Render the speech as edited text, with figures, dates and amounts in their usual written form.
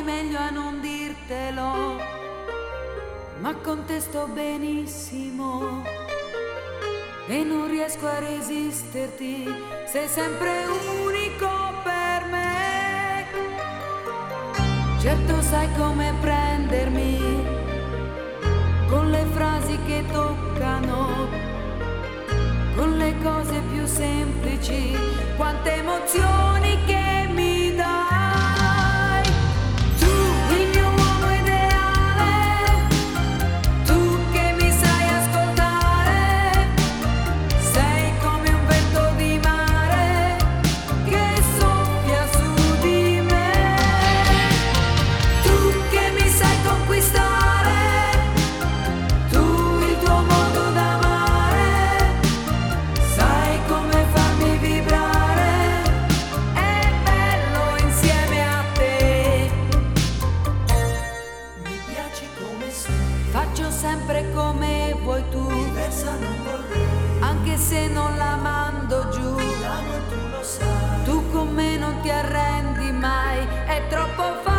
meglio a non dirtelo, ma con te sto benissimo e non riesco a resisterti, sei sempre unico per me. Certo sai come prendermi con le frasi che toccano, con le cose più semplici, quante emozioni che mi dai. Tu, il mio uomo ideale, tu che mi sai ascoltare, sei come un vento di mare che soffia su di me. Tu che mi sai conquistare, tu il tuo modo d'amare, sai come farmi vibrare, è bello insieme a te. Mi piaci come sei, Faccio sempre come vuoi tu, diversa non vorrei, anche se non la mando giù. ti amo e tu lo sai. Tu con me non ti arrendi mai, è troppo facile